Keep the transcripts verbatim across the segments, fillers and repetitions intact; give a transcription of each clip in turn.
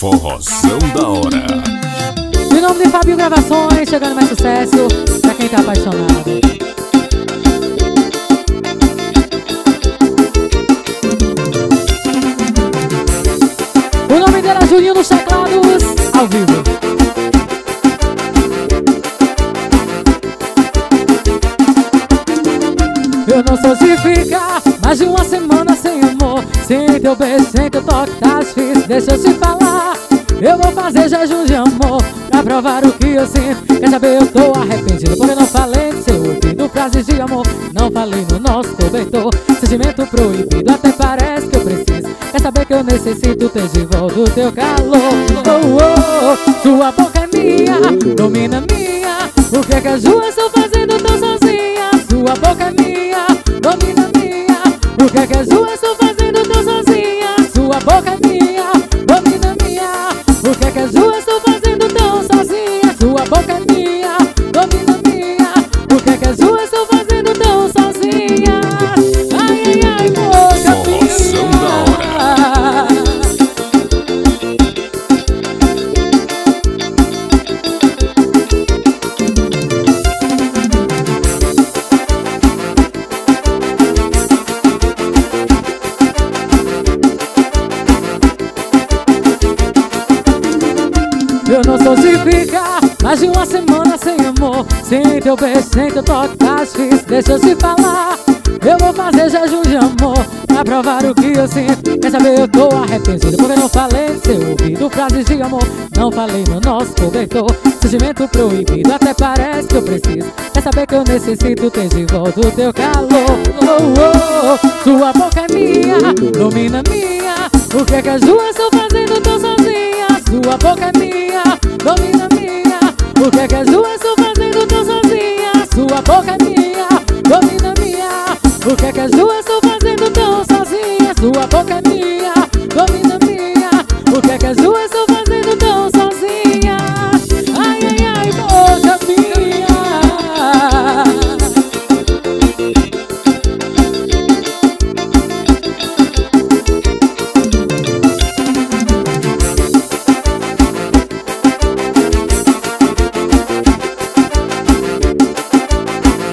Forrozão da hora. Em nome de Fabio Gravações, chegando mais sucesso pra quem tá apaixonado. O nome dele é Juninho dos Teclados, ao vivo. Eu não sou de ficar mais de uma semana sem amor, sem teu beijo, sem teu toque, tá difícil. Deixa eu te falar, eu vou fazer jejum de amor pra provar o que eu sinto. Quer saber, eu tô arrependido porque não falei no seu ouvido frases de amor, não falei no nosso cobertor. Sentimento proibido, até parece que eu preciso. Quer saber que eu necessito ter de volta o teu calor. Oh, oh, oh, sua boca é minha, domina minha. O que é que as duas estão fazendo tão sozinha? Sua boca é minha, domina minha. O que é que as duas estão fazendo tão sozinha? Sua boca é minha, domina minha. O que é que as duas estão fazendo tão sozinha? Sua boca é minha, domina minha. O que é que as duas estão fazendo tão sozinha? Ai, ai, ai, boca Forrozão da hora. Eu não sou de ficar mais de uma semana sem amor, sem teu beijo, sem teu toque, tá difícil. Deixa eu te falar, eu vou fazer jejum de amor pra provar o que eu sinto. Quer saber, eu tô arrependido porque não falei no seu ouvido frases de amor, não falei no nosso cobertor. Sentimento proibido, até parece que eu preciso. Quer saber que eu necessito ter de volta o teu calor. Oh, oh, oh, sua boca é minha, domina minha. O que é que as duas estão fazendo tão sozinhas? Sua boca é minha, domina minha. O que é que as duas estão fazendo tão sozinhas? Sua boca é minha, domina minha. O que é que as duas estão fazendo tão sozinhas? Sua boca é minha, domina minha. O que é que as duas estão fazendo tão sozinhas? Ai, ai, ai, boca minha.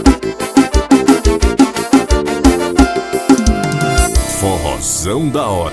Forrozão da hora.